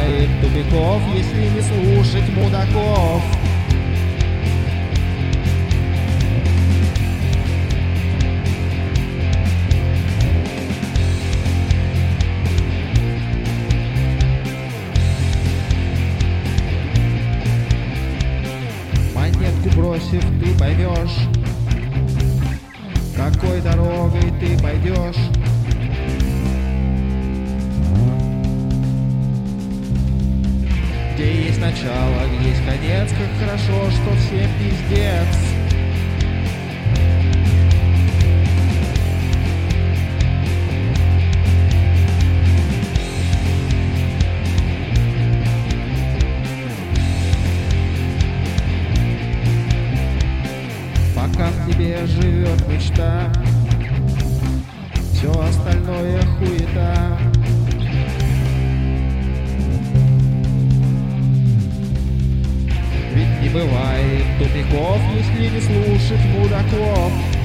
бывает тупиков, если не слушать мудаков. Монетку бросив, ты поймешь, какой дорогой ты пойдешь. Где есть начало, где есть конец, как хорошо, что всем пиздец. Пока в тебе живет мечта, все остальное хуета. Ведь не бывает тупиков, если не слушать мудаков.